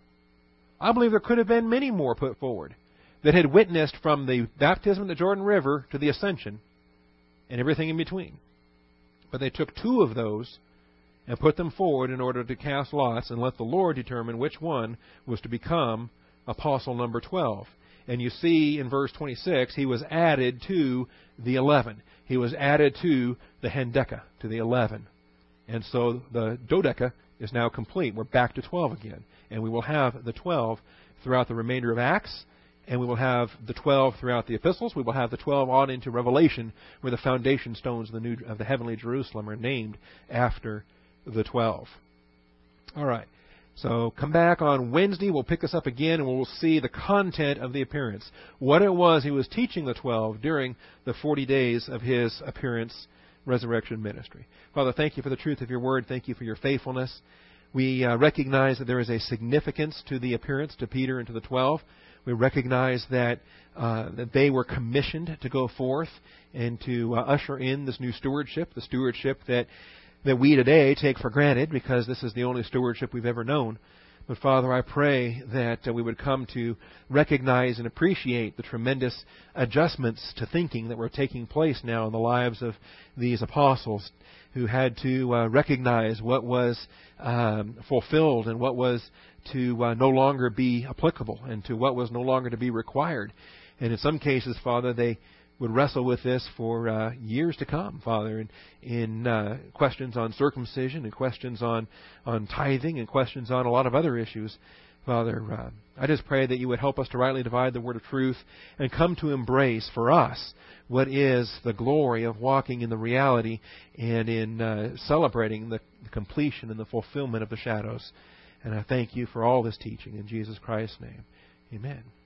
A: I believe there could have been many more put forward that had witnessed from the baptism of the Jordan River to the ascension and everything in between. But they took two of those and put them forward in order to cast lots and let the Lord determine which one was to become apostle number twelve. And you see in verse twenty-six, he was added to the eleven. He was added to the hendeca, to the eleven. And so the dodeca is now complete. We're back to twelve again. And we will have the twelve throughout the remainder of Acts. And we will have the twelve throughout the epistles. We will have the twelve on into Revelation, where the foundation stones of the, new, of the heavenly Jerusalem are named after the twelve. All right. So come back on Wednesday. We'll pick this up again, and we'll see the content of the appearance. What it was he was teaching the twelve during the forty days of his appearance, resurrection ministry. Father, thank you for the truth of your word. Thank you for your faithfulness. We uh, recognize that there is a significance to the appearance to Peter and to the twelve. We recognize that uh, that they were commissioned to go forth and to uh, usher in this new stewardship, the stewardship that that we today take for granted because this is the only stewardship we've ever known. But Father, I pray that uh, we would come to recognize and appreciate the tremendous adjustments to thinking that were taking place now in the lives of these apostles who had to uh, recognize what was um, fulfilled and what was to uh, no longer be applicable and to what was no longer to be required. And in some cases, Father, they would wrestle with this for uh, years to come, Father, in, in uh, questions on circumcision and questions on, on tithing and questions on a lot of other issues. Father, uh, I just pray that you would help us to rightly divide the word of truth and come to embrace for us what is the glory of walking in the reality and in uh, celebrating the, the completion and the fulfillment of the shadows. And I thank you for all this teaching in Jesus Christ's name. Amen.